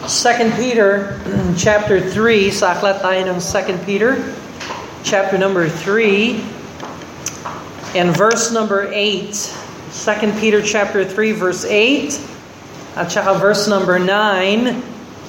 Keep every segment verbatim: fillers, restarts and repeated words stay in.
Second Peter chapter three, sa aklat tayo ng Second Peter chapter number three and verse number eight. Second Peter chapter three verse eight at saka verse number nine.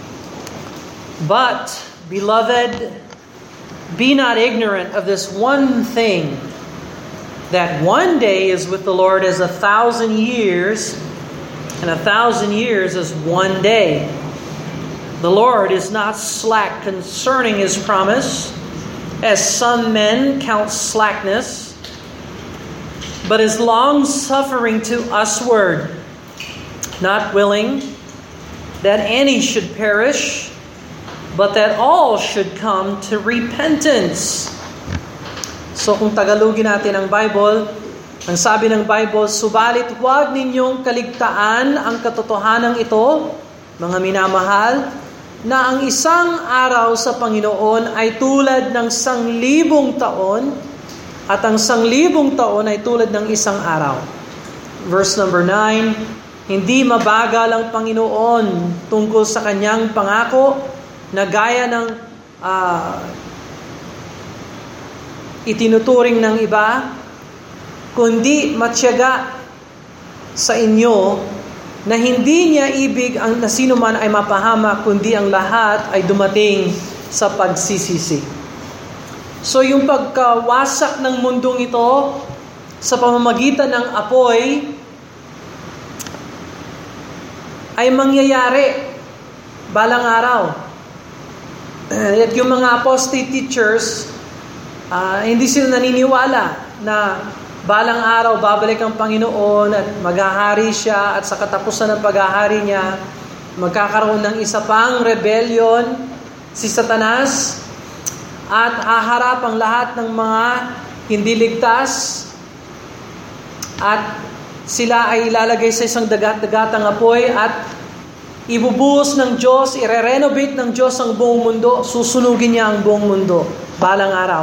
But, beloved, be not ignorant of this one thing, that one day is with the Lord as a thousand years, and a thousand years is one day. The Lord is not slack concerning His promise, as some men count slackness, but is long-suffering to usward, not willing that any should perish, but that all should come to repentance. So kung Tagalogin natin ang Bible, ang sabi ng Bible, subalit huwag ninyong kaligtaan ang katotohanan ito, mga minamahal, na ang isang araw sa Panginoon ay tulad ng sanglibong taon at ang sanglibong taon ay tulad ng isang araw. Verse number nine, hindi mabagal ang Panginoon tungkol sa kanyang pangako na gaya ng uh, itinuturing ng iba, kundi matyaga sa inyo na hindi niya ibig ang nasino man ay mapahama, kundi ang lahat ay dumating sa pagsisisi. So yung pagkawasak ng mundong ito sa pamamagitan ng apoy ay mangyayari balang araw. At yung mga apostate teachers, uh, hindi sila naniniwala na balang araw, babalik ang Panginoon at maghahari siya at sa katapusan ng paghahari niya, magkakaroon ng isa pang rebellion si Satanas at haharap ang lahat ng mga hindi ligtas at sila ay ilalagay sa isang dagat-dagatang apoy at ibubuhos ng Diyos, ire-renovate ng Diyos ang buong mundo, susunugin niya ang buong mundo balang araw.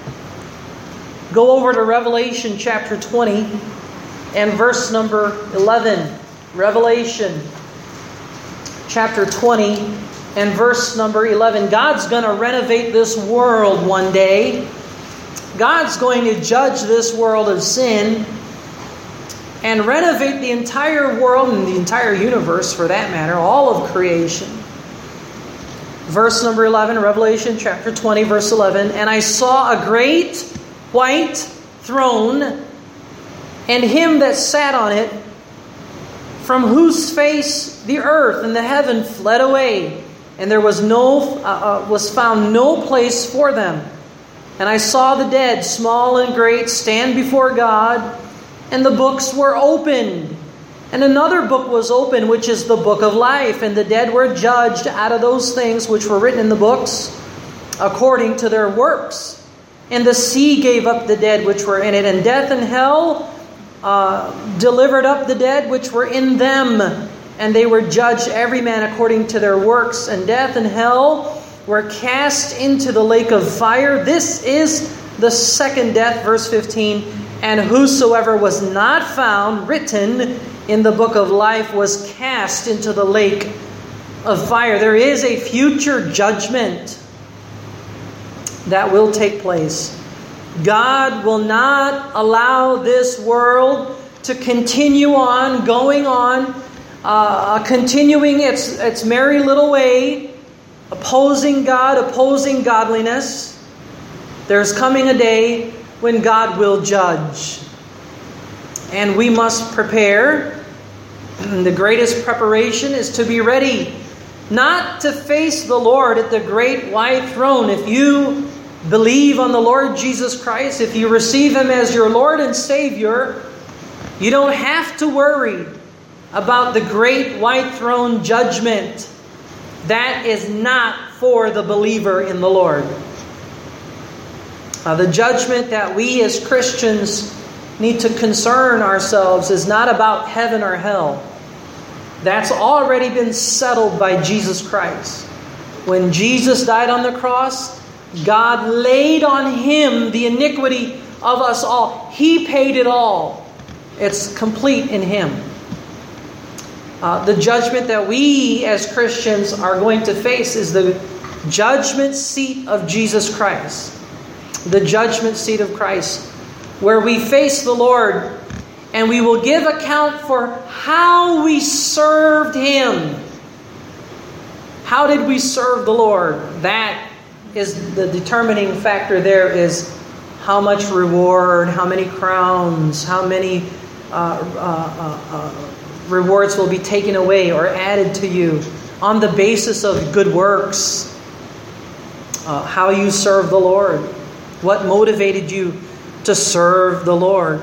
Go over to Revelation chapter twenty and verse number eleven. Revelation chapter twenty and verse number eleven. God's going to renovate this world one day. God's going to judge this world of sin and renovate the entire world and the entire universe, for that matter, all of creation. Verse number eleven, Revelation chapter twenty, verse eleven. And I saw a great white throne, and him that sat on it, from whose face the earth and the heaven fled away, and there was no uh, uh, was found no place for them. And I saw the dead, small and great, stand before God, and the books were opened. And another book was opened, which is the book of life, and the dead were judged out of those things which were written in the books, according to their works. And the sea gave up the dead which were in it, and death and hell uh, delivered up the dead which were in them, and they were judged every man according to their works. And death and hell were cast into the lake of fire. This is the second death, verse fifteen. And whosoever was not found written in the book of life was cast into the lake of fire. There is a future judgment that will take place. God will not allow this world to continue on, going on, uh, continuing its, its merry little way, opposing God, opposing godliness. There's coming a day when God will judge. And we must prepare. The greatest preparation is to be ready, not to face the Lord at the great white throne. If you believe on the Lord Jesus Christ, if you receive Him as your Lord and Savior, you don't have to worry about the great white throne judgment. That is not for the believer in the Lord. Uh, the judgment that we as Christians need to concern ourselves is not about heaven or hell. That's already been settled by Jesus Christ. When Jesus died on the cross, God laid on Him the iniquity of us all. He paid it all. It's complete in Him. Uh, the judgment that we as Christians are going to face is the judgment seat of Jesus Christ. The judgment seat of Christ, where we face the Lord and we will give account for how we served Him. How did we serve the Lord? That is the determining factor there, is how much reward, how many crowns, how many uh, uh, uh, uh, rewards will be taken away or added to you on the basis of good works. Uh, how you serve the Lord. What motivated you to serve the Lord?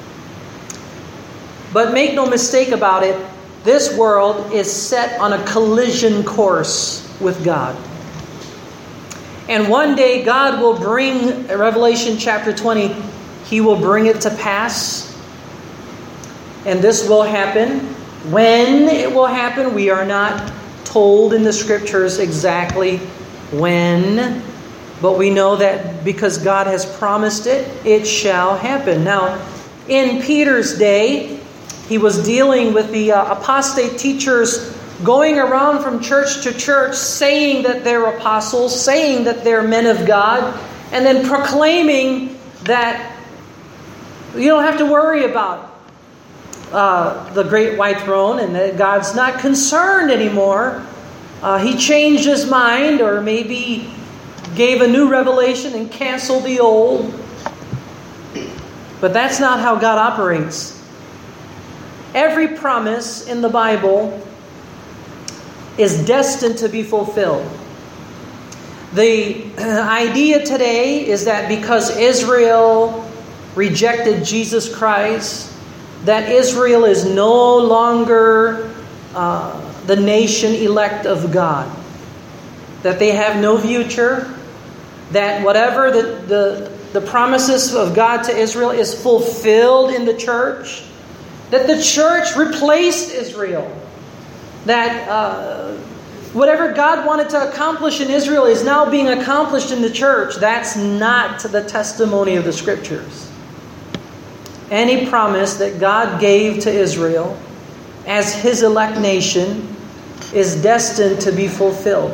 But make no mistake about it, this world is set on a collision course with God. And one day God will bring, Revelation chapter twenty, He will bring it to pass. And this will happen. When it will happen, we are not told in the Scriptures exactly when. But we know that because God has promised it, it shall happen. Now, in Peter's day, he was dealing with the uh, apostate teachers going around from church to church saying that they're apostles, saying that they're men of God, and then proclaiming that you don't have to worry about uh, the great white throne and that God's not concerned anymore. Uh, he changed His mind, or maybe gave a new revelation and canceled the old. But that's not how God operates. Every promise in the Bible is destined to be fulfilled. The idea today is that because Israel rejected Jesus Christ, that Israel is no longer uh, the nation elect of God. That they have no future. That whatever the, the, the promises of God to Israel is fulfilled in the church. That the church replaced Israel. That uh, whatever God wanted to accomplish in Israel is now being accomplished in the church. That's not the testimony of the Scriptures. Any promise that God gave to Israel as His elect nation is destined to be fulfilled.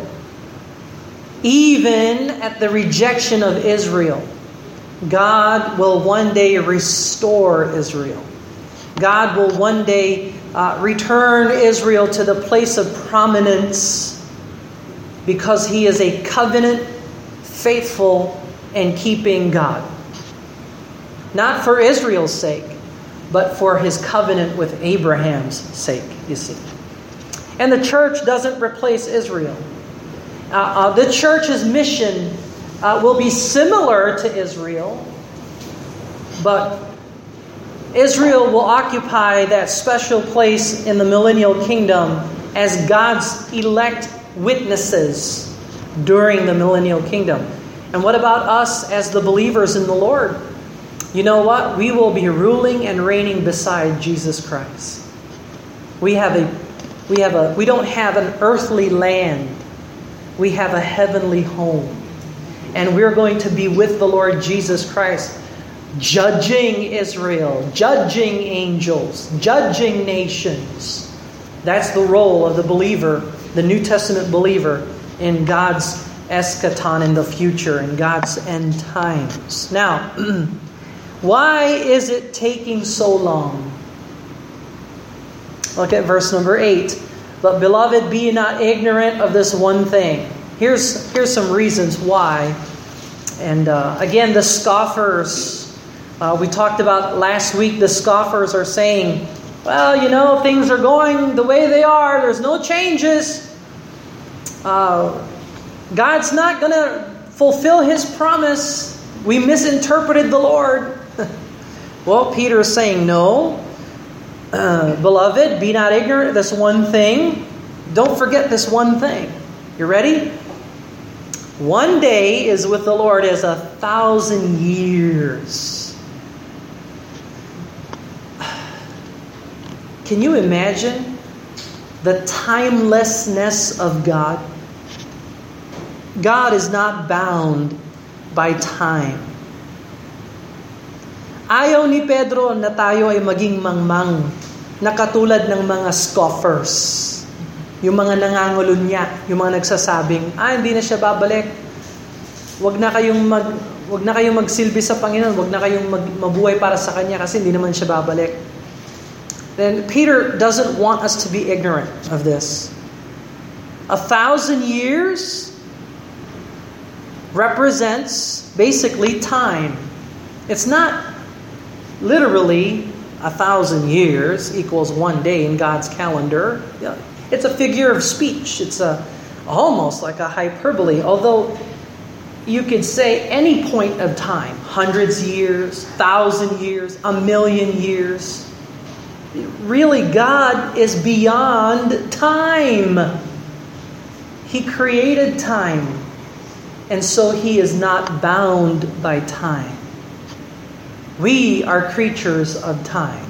Even at the rejection of Israel, God will one day restore Israel. God will one day uh, return Israel to the place of prominence because He is a covenant, faithful, and keeping God. Not for Israel's sake, but for His covenant with Abraham's sake, you see. And the church doesn't replace Israel. Uh, uh, the church's mission uh, will be similar to Israel, but Israel will occupy that special place in the millennial kingdom as God's elect witnesses during the millennial kingdom. And what about us as the believers in the Lord? You know what? We will be ruling and reigning beside Jesus Christ. We have a, we have a, we don't have an earthly land. We have a heavenly home. And we're going to be with the Lord Jesus Christ, judging Israel, judging angels, judging nations. That's the role of the believer, the New Testament believer, in God's eschaton, in the future, in God's end times. Now, why is it taking so long? Look at verse number eight. But beloved, be not ignorant of this one thing. Here's, here's some reasons why. And uh, again, the scoffers, uh, we talked about last week, the scoffers are saying, well, you know, things are going the way they are. There's no changes. Uh, God's not going to fulfill His promise. We misinterpreted the Lord. Well, Peter is saying, no. Uh, beloved, be not ignorant of this one thing. Don't forget this one thing. You ready? One day is with the Lord as a thousand years. Can you imagine the timelessness of God? God is not bound by time. Ayaw ni Pedro na tayo ay maging mangmang na katulad ng mga scoffers. Yung mga nangangulunya, yung mga nagsasabing, ah, hindi na siya babalik. Wag na kayong mag wag na kayong magsilbi sa Panginoon, wag na kayong mag, mabuhay para sa Kanya kasi hindi naman siya babalik. Then Peter doesn't want us to be ignorant of this. A thousand years represents basically time. It's not literally a thousand years equals one day in God's calendar. It's a figure of speech. It's a almost like a hyperbole, although you could say any point of time, hundreds of years, thousand years, a million years. Really, God is beyond time. He created time, and so He is not bound by time. We are creatures of time.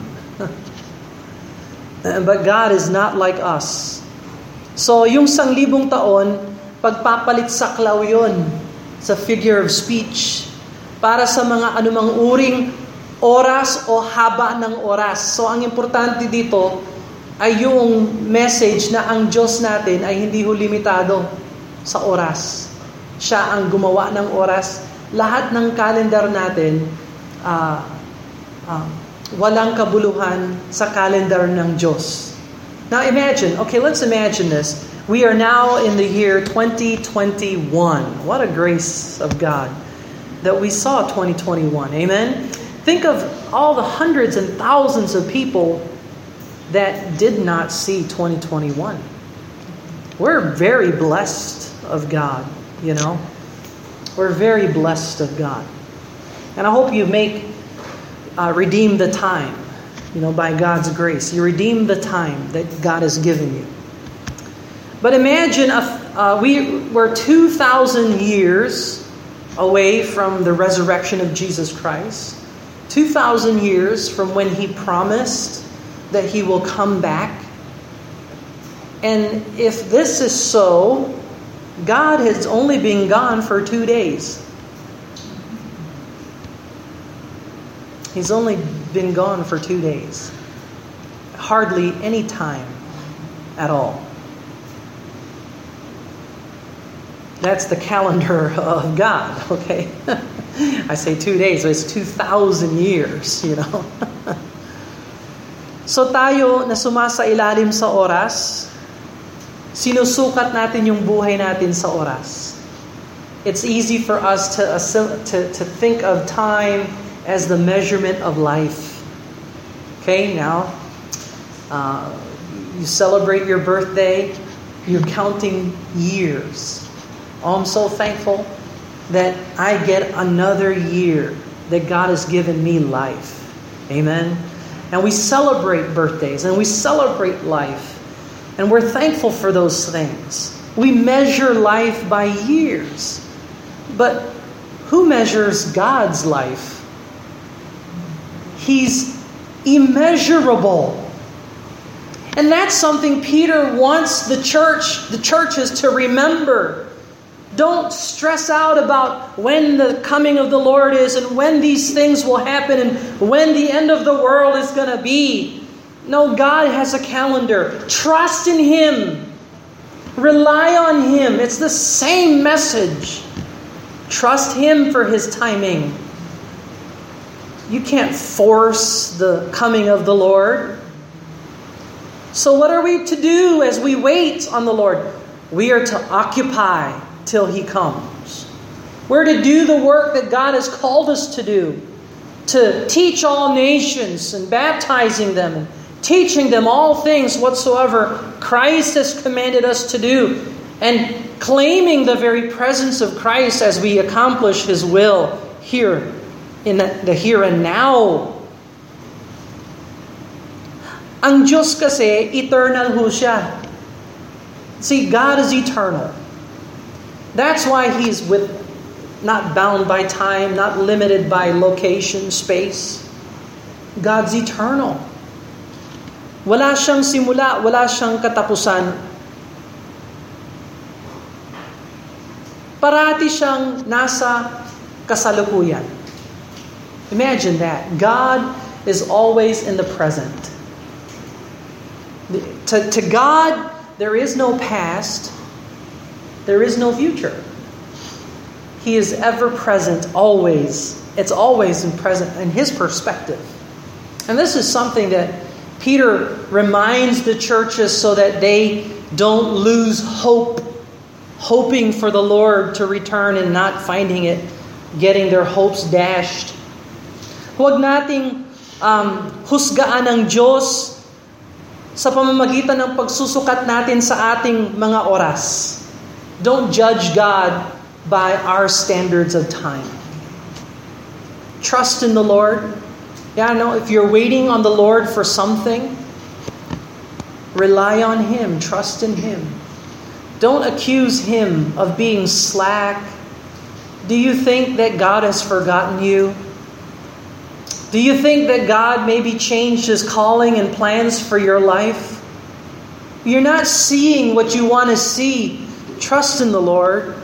But God is not like us. So yung sanglibong taon, pagpapalit saklaw yun sa figure of speech para sa mga anumang uring oras o haba ng oras. So ang importante dito ay yung message na ang Diyos natin ay hindi ho limitado sa oras. Siya ang gumawa ng oras. Lahat ng calendar natin, uh, uh, walang kabuluhan sa calendar ng Diyos. Now imagine, okay, let's imagine this. We are now in the year twenty twenty-one. What a grace of God that we saw twenty twenty-one. Amen? Think of all the hundreds and thousands of people that did not see twenty twenty-one. We're very blessed of God, you know. We're very blessed of God. And I hope you make Uh, redeem the time, you know, by God's grace. You redeem the time that God has given you. But imagine if, uh, we were two thousand years away from the resurrection of Jesus Christ. two thousand years from when He promised that He will come back. And if this is so, God has only been gone for two days. He's only been gone for two days. Hardly any time at all. That's the calendar of God, okay? I say two days, but it's two thousand years, you know? So tayo na sumasailalim sa oras, sinusukat natin yung buhay natin sa oras. It's easy for us to, to, to think of time as the measurement of life. Okay, now, uh, you celebrate your birthday, you're counting years. Oh, I'm so thankful that I get another year that God has given me life. Amen? And we celebrate birthdays, and we celebrate life. And we're thankful for those things. We measure life by years. But who measures God's life? He's immeasurable. And that's something Peter wants the church, the churches to remember. Don't stress out about when the coming of the Lord is and when these things will happen and when the end of the world is going to be. No, God has a calendar. Trust in Him. Rely on Him. It's the same message. Trust Him for His timing. You can't force the coming of the Lord. So what are we to do as we wait on the Lord? We are to occupy till He comes. We're to do the work that God has called us to do. To teach all nations and baptizing them and teaching them all things whatsoever Christ has commanded us to do. And claiming the very presence of Christ as we accomplish His will here in the, the here and now. Ang Diyos kasi, eternal ho siya. See, God is eternal. That's why He's with, not bound by time, not limited by location, space. God's eternal. Wala siyang simula, wala siyang katapusan. Parati siyang nasa kasalukuyan. Imagine that. God is always in the present. To, to God, there is no past. There is no future. He is ever present, always. It's always in present in His perspective. And this is something that Peter reminds the churches so that they don't lose hope, hoping for the Lord to return and not finding it, getting their hopes dashed. Huwag nating um, husgaan ng Diyos sa pamamagitan ng pagsusukat natin sa ating mga oras. Don't judge God by our standards of time. Trust in the Lord. Yeah, no, if you're waiting on the Lord for something, rely on Him, trust in Him. Don't accuse Him of being slack. Do you think that God has forgotten you? Do you think that God maybe changed His calling and plans for your life? You're not seeing what you want to see. Trust in the Lord.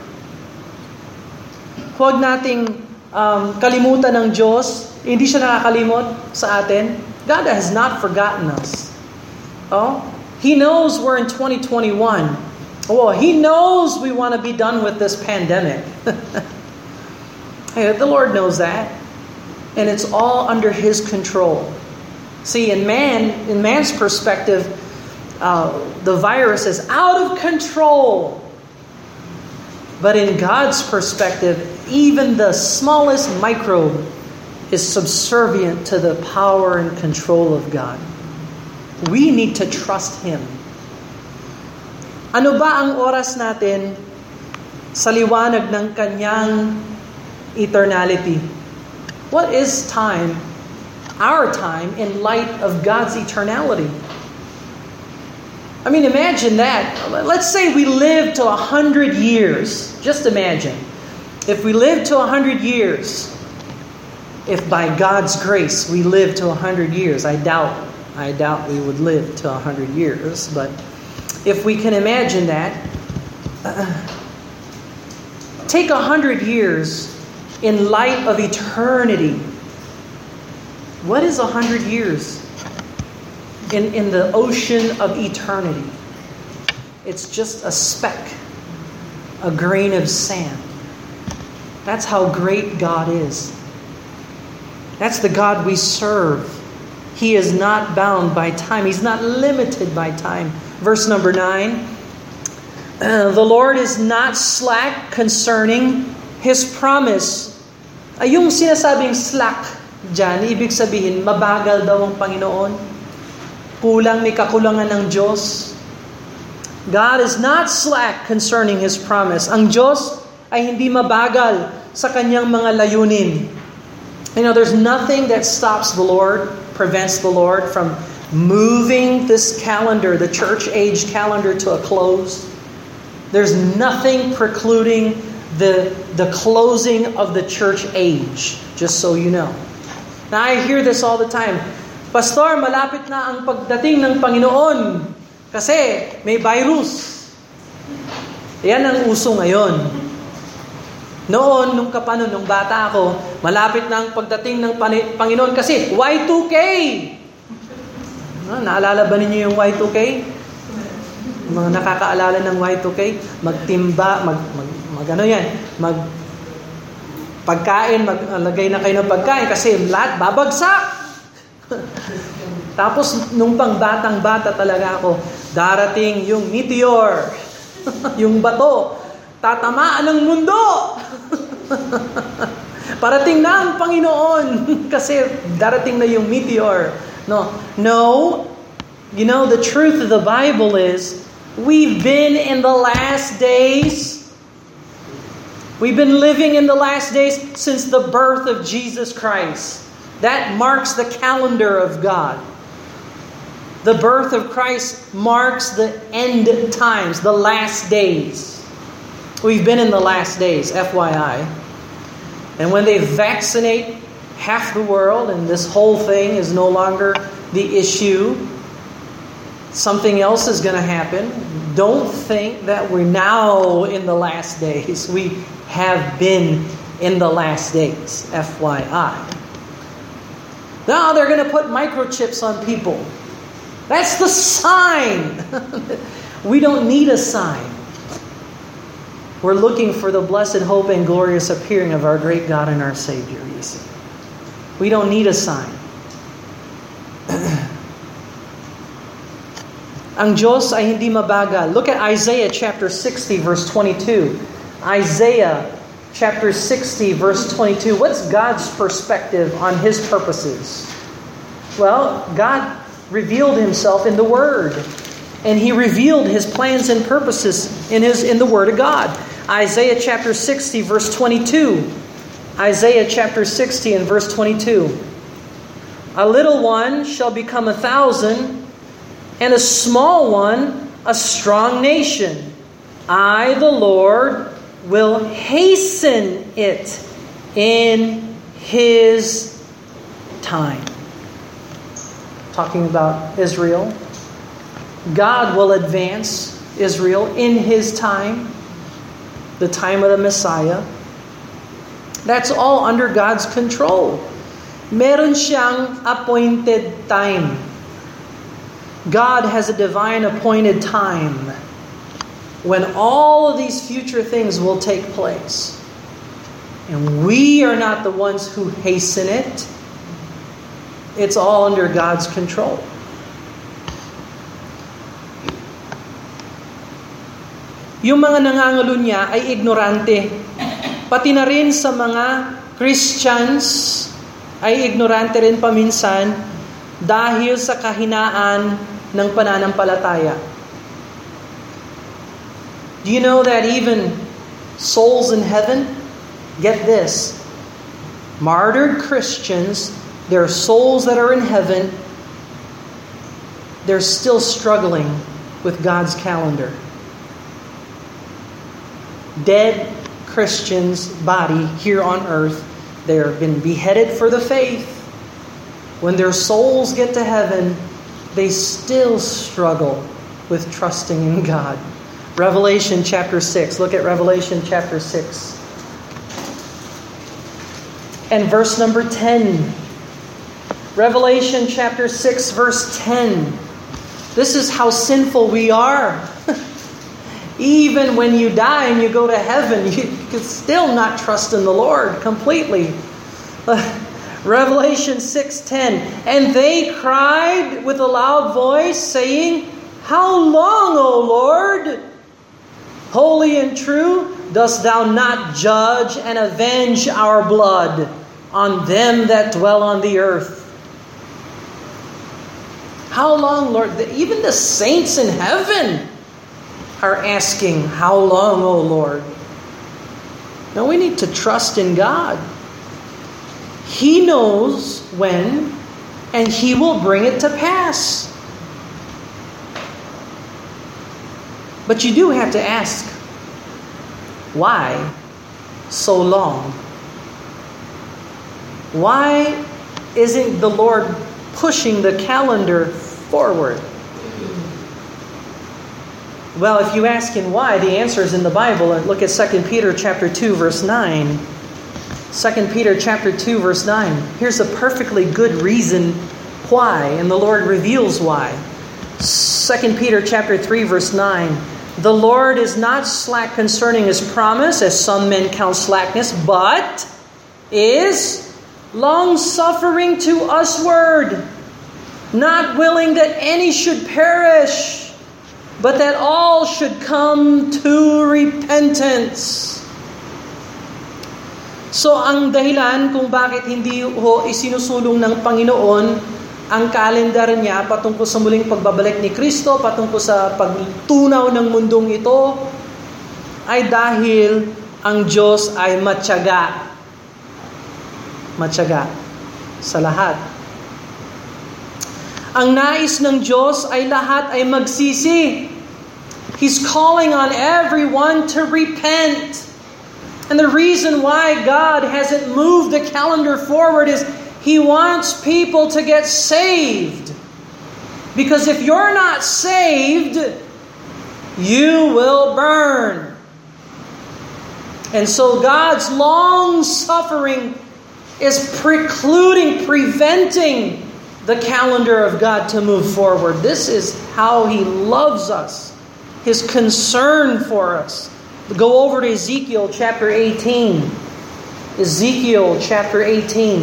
Huwag nating um, kalimutan ng Diyos. Hindi siya nakakalimot sa atin. God has not forgotten us. Oh, He knows we're in twenty twenty-one. Oh, He knows we want to be done with this pandemic. Hey, the Lord knows that. And it's all under His control. See, in man, in man's perspective, uh, the virus is out of control. But in God's perspective, even the smallest microbe is subservient to the power and control of God. We need to trust Him. Ano ba ang oras natin sa liwanag ng Kanyang eternality? What is time, our time, in light of God's eternality? I mean, imagine that. Let's say we live to a hundred years. Just imagine. If we live to a hundred years, if by God's grace we live to a hundred years, I doubt, I doubt we would live to a hundred years, but if we can imagine that, uh, take a hundred years in light of eternity. What is a hundred years in, in the ocean of eternity? It's just a speck, a grain of sand. That's how great God is. That's the God we serve. He is not bound by time. He's not limited by time. Verse number nine. Uh, the Lord is not slack concerning His promise. Ay, yung sinasabing slack dyan, ibig sabihin, mabagal daw ang Panginoon. Kulang, may kakulangan ng Diyos. God is not slack concerning His promise. Ang Diyos ay hindi mabagal sa Kanyang mga layunin. You know, there's nothing that stops the Lord, prevents the Lord from moving this calendar, the church age calendar, to a close. There's nothing precluding the, the closing of the church age, just so you know. Now, I hear this all the time. Pastor, malapit na ang pagdating ng Panginoon kasi may virus. Yan ang uso ngayon. Noon, nung kapano, nung bata ako, malapit na ang pagdating ng Panginoon kasi Y two K. Naalala ba ninyo yung Y two K? Mga nakakaalala ng Y two K? Magtimba, mag, mag, mag ano yan, mag pagkain, maglagay na kayo ng pagkain kasi lahat babagsak. Tapos nung pang batang-bata talaga ako, darating yung meteor, yung bato, tatamaan ng mundo. Parating na ang Panginoon kasi darating na yung meteor. No, no. You know, the truth of the Bible is we've been in the last days. We've been living in the last days since the birth of Jesus Christ. That marks the calendar of God. The birth of Christ marks the end times, the last days. We've been in the last days, F Y I. And when they vaccinate half the world and this whole thing is no longer the issue, something else is going to happen. Don't think that we're now in the last days. We have been in the last days, F Y I. Now they're going to put microchips on people. That's the sign. We don't need a sign. We're looking for the blessed hope and glorious appearing of our great God and our Savior, you see. We don't need a sign. Ang Diyos ay hindi mabagal. Look at Isaiah chapter sixty, verse twenty-two. Isaiah chapter sixty, verse twenty-two. What's God's perspective on His purposes? Well, God revealed Himself in the Word. And He revealed His plans and purposes in His in the Word of God. Isaiah chapter sixty, verse twenty-two. Isaiah chapter sixty and verse twenty-two. A little one shall become a thousand, and a small one a strong nation. I, the Lord, will hasten it in His time. Talking about Israel. God will advance Israel in His time, the time of the Messiah. That's all under God's control. Meron siyang appointed time. God has a divine appointed time when all of these future things will take place. And we are not the ones who hasten it. It's all under God's control. Yung mga nangangalo niya ay ignorante. Pati na rin sa mga Christians ay ignorante rin paminsan dahil sa kahinaan ng pananampalataya. Do you know that even souls in heaven, get this, martyred Christians, their souls that are in heaven, they're still struggling with God's calendar. Dead Christians' body here on earth, they've been beheaded for the faith. When their souls get to heaven, they still struggle with trusting in God. Revelation chapter six. Look at Revelation chapter six. And verse number ten. Revelation chapter six, verse ten. This is how sinful we are. Even when you die and you go to heaven, you can still not trust in the Lord completely. Revelation six ten. And they cried with a loud voice, saying, How long, O Lord, holy and true, dost thou not judge and avenge our blood on them that dwell on the earth? How long, Lord? Even the saints in heaven are asking, how long, O Lord? Now we need to trust in God. He knows when, and He will bring it to pass. But you do have to ask, why so long? Why isn't the Lord pushing the calendar forward? Well, if you ask Him why, the answer is in the Bible. Look at Second Peter chapter two, verse nine. Second Peter chapter two, verse nine. Here's a perfectly good reason why, and the Lord reveals why. Second Peter chapter three, verse nine. The Lord is not slack concerning His promise, as some men count slackness, but is long-suffering to usward, not willing that any should perish, but that all should come to repentance. So ang dahilan kung bakit hindi ho isinusulong ng Panginoon ang kalendar niya patungkol sa muling pagbabalik ni Kristo, patungkol sa pagtunaw ng mundong ito, ay dahil ang Diyos ay matyaga. Matyaga sa lahat. Ang nais ng Diyos ay lahat ay magsisi. He's calling on everyone to repent. And the reason why God hasn't moved the calendar forward is He wants people to get saved. Because if you're not saved, you will burn. And so God's long suffering is precluding, preventing the calendar of God to move forward. This is how He loves us, His concern for us. Go over to Ezekiel chapter eighteen. Ezekiel chapter eighteen.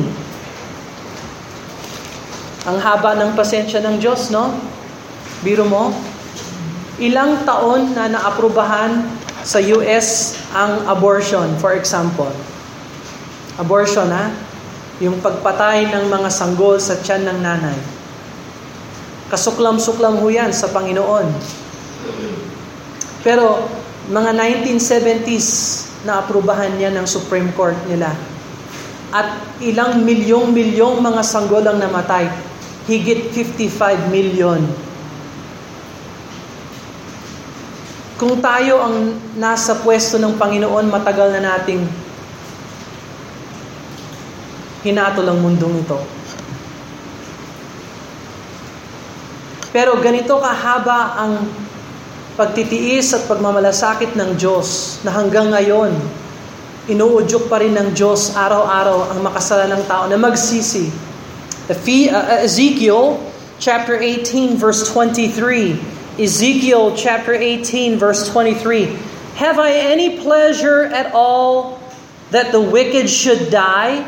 Ang haba ng pasensya ng Diyos, no? Biro mo, ilang taon na naaprubahan sa U S ang abortion, for example. Abortion, ha? Yung pagpatay ng mga sanggol sa tiyan ng nanay. Kasuklam-suklam ho yan sa Panginoon. Pero, mga nineteen seventies na aprubahan yan ng Supreme Court nila. At ilang milyong-milyong mga sanggol ang namatay. Higit fifty-five million. Kung tayo ang nasa pwesto ng Panginoon, matagal na nating hinatol ang mundong ito. Pero ganito kahaba ang pagtitiis at pagmamalasakit ng Diyos na hanggang ngayon, inuudyok pa rin ng Diyos araw-araw ang makasalanang tao na magsisi. Ezekiel chapter eighteen verse twenty-three. Ezekiel chapter eighteen verse twenty-three. Have I any pleasure at all that the wicked should die?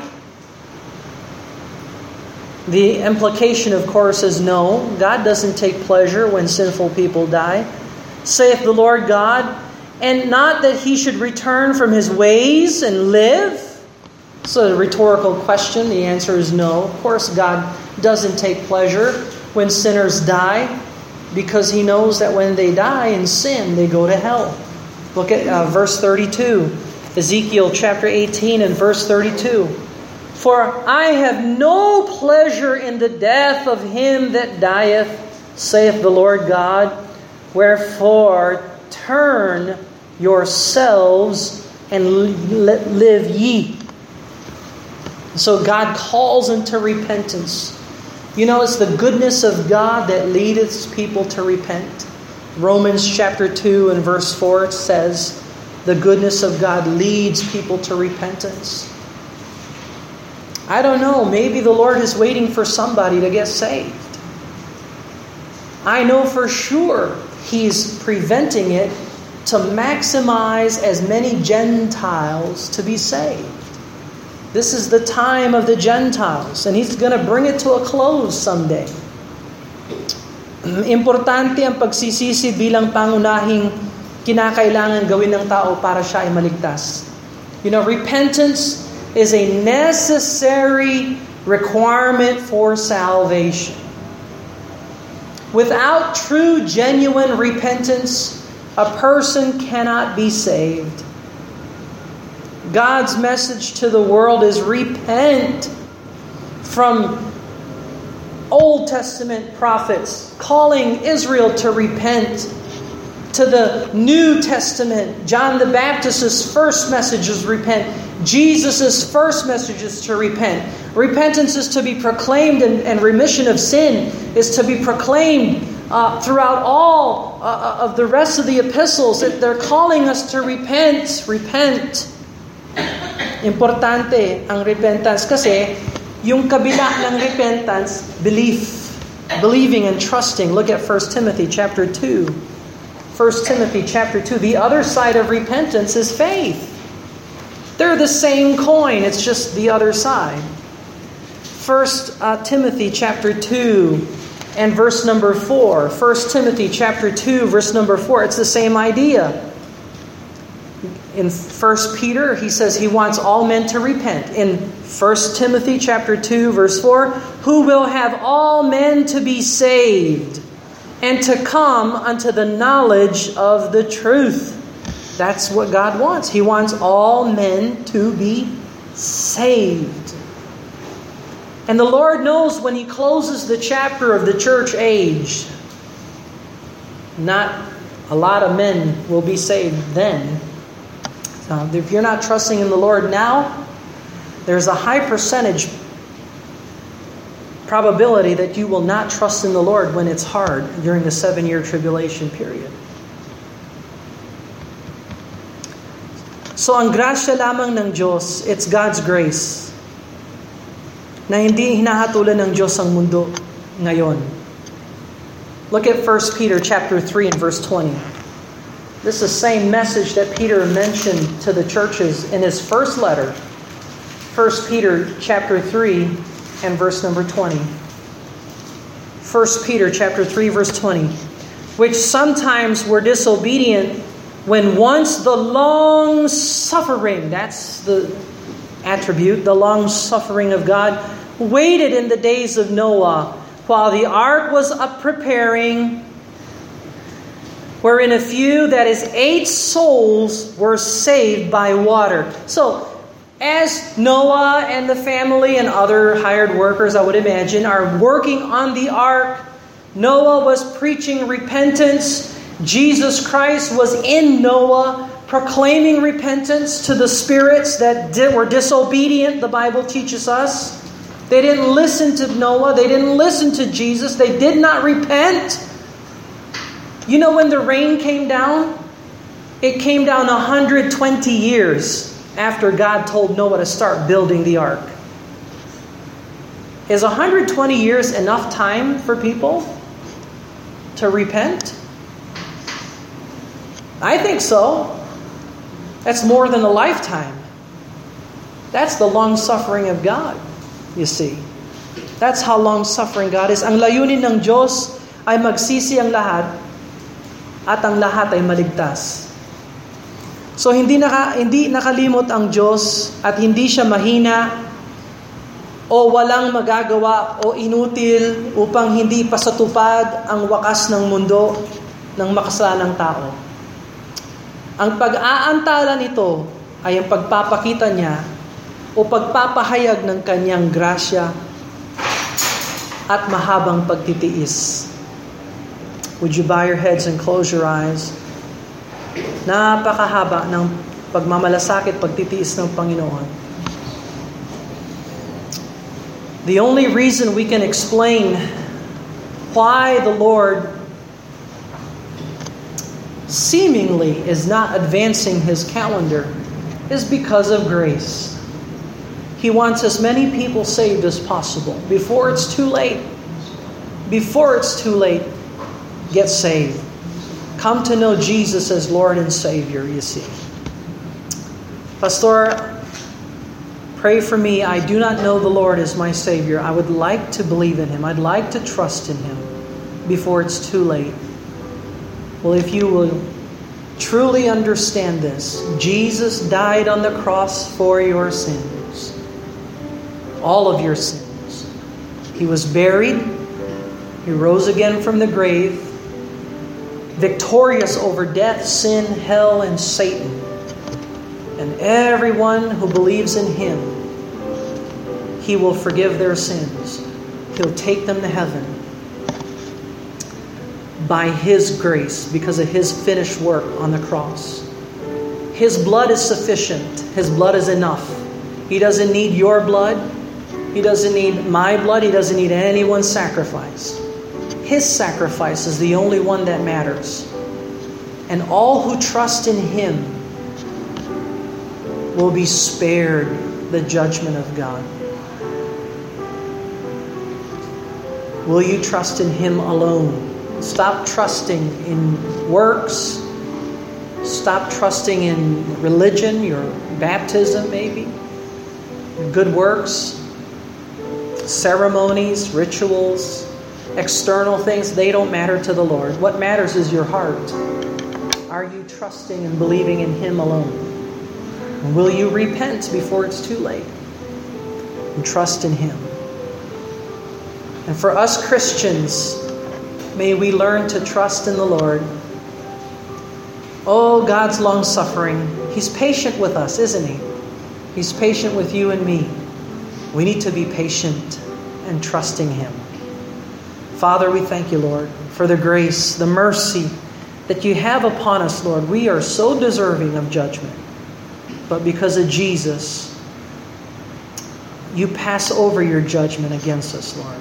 The implication, of course, is no. God doesn't take pleasure when sinful people die. Saith the Lord God, and not that he should return from his ways and live? So a rhetorical question. The answer is no. Of course, God doesn't take pleasure when sinners die, because He knows that when they die in sin, they go to hell. Look at uh, verse thirty-two. Ezekiel chapter eighteen and verse thirty-two. For I have no pleasure in the death of him that dieth, saith the Lord God. Wherefore turn yourselves and live ye. So God calls into repentance. You know, it's the goodness of God that leadeth people to repent. Romans chapter two and verse four says, the goodness of God leads people to repentance. I don't know, maybe the Lord is waiting for somebody to get saved. I know for sure He's preventing it to maximize as many Gentiles to be saved. This is the time of the Gentiles, and He's going to bring it to a close someday. Importante ang pagsisisi bilang pangunahing kinakailangan gawin ng tao para siya ay maligtas. You know, repentance is a necessary requirement for salvation. Without true, genuine repentance, a person cannot be saved. God's message to the world is repent. From Old Testament prophets calling Israel to repent, to the New Testament, John the Baptist's first message is repent. Jesus' first message is to repent. Repentance is to be proclaimed, and, and remission of sin is to be proclaimed uh, throughout all uh, of the rest of the epistles. They're calling us to repent, repent. Importante ang repentance kasi yung kabila ng repentance, belief, believing and trusting. Look at First Timothy chapter two. First Timothy chapter two. The other side of repentance is faith. They're the same coin, it's just the other side. First uh, Timothy chapter two and verse number four. First Timothy chapter two verse number four. It's the same idea. In First Peter, he says he wants all men to repent. In First Timothy chapter two, verse four, who will have all men to be saved and to come unto the knowledge of the truth. That's what God wants. He wants all men to be saved. And the Lord knows when He closes the chapter of the church age, not a lot of men will be saved then. Uh, if you're not trusting in the Lord now, there's a high percentage probability that you will not trust in the Lord when it's hard during the seven-year tribulation period. So ang grasya lamang ng Diyos, it's God's grace. na hindi hinahatulan ng Diyos ang mundo ngayon. Look at First Peter chapter three and verse twenty. This is the same message that Peter mentioned to the churches in his first letter. First Peter chapter three and verse number twenty. First Peter chapter three verse twenty. Which sometimes were disobedient when once the long suffering, that's the attribute, the long suffering of God, waited in the days of Noah, while the ark was up preparing, wherein a few, that is eight souls, were saved by water. So, as Noah and the family and other hired workers, I would imagine, are working on the ark, Noah was preaching repentance. Jesus Christ was in Noah, proclaiming repentance to the spirits that did, were disobedient, the Bible teaches us. They didn't listen to Noah. They didn't listen to Jesus. They did not repent. You know when the rain came down? It came down one hundred twenty years after God told Noah to start building the ark. Is one hundred twenty years enough time for people to repent? I think so. That's more than a lifetime. That's the long suffering of God, you see. That's how long suffering God is. Ang layunin ng Diyos ay magsisi ang lahat at ang lahat ay maligtas. So hindi naka, hindi nakalimot ang Diyos at hindi siya mahina o walang magagawa o inutil upang hindi pasatupad ang wakas ng mundo ng makasalanang tao. Ang pag-aantala nito ay ang pagpapakita niya o pagpapahayag ng kanyang grasya at mahabang pagtitiis. Would you bow your heads and close your eyes? Napakahaba ng pagmamalasakit, pagtitiis ng Panginoon. The only reason we can explain why the Lord seemingly is not advancing His calendar is because of grace. He wants as many people saved as possible. Before it's too late, before it's too late, get saved. Come to know Jesus as Lord and Savior, you see. Pastor, pray for me. I do not know the Lord as my Savior. I would like to believe in Him. I'd like to trust in Him before it's too late. Well, if you will truly understand this, Jesus died on the cross for your sins. All of your sins. He was buried. He rose again from the grave, victorious over death, sin, hell, and Satan. And everyone who believes in Him, He will forgive their sins. He'll take them to heaven by His grace because of His finished work on the cross. His blood is sufficient. His blood is enough. He doesn't need your blood. He doesn't need my blood. He doesn't need anyone's sacrifice. His sacrifice is the only one that matters. And all who trust in Him will be spared the judgment of God. Will you trust in Him alone? Stop trusting in works. Stop trusting in religion, your baptism maybe, good works, ceremonies, rituals, external things. They don't matter to the Lord. What matters is your heart. Are you trusting and believing in Him alone? Will you repent before it's too late? And trust in Him. And for us Christians, may we learn to trust in the Lord. Oh, God's long-suffering. He's patient with us, isn't He? He's patient with you and me. We need to be patient and trusting Him. Father, we thank you, Lord, for the grace, the mercy that you have upon us, Lord. We are so deserving of judgment. But because of Jesus, you pass over your judgment against us, Lord.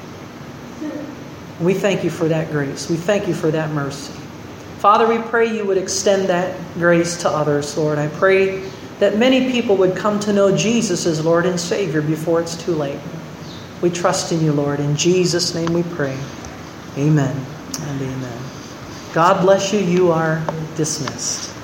We thank you for that grace. We thank you for that mercy. Father, we pray you would extend that grace to others, Lord. I pray that many people would come to know Jesus as Lord and Savior before it's too late. We trust in you, Lord. In Jesus' name we pray. Amen and amen. God bless you. You are dismissed.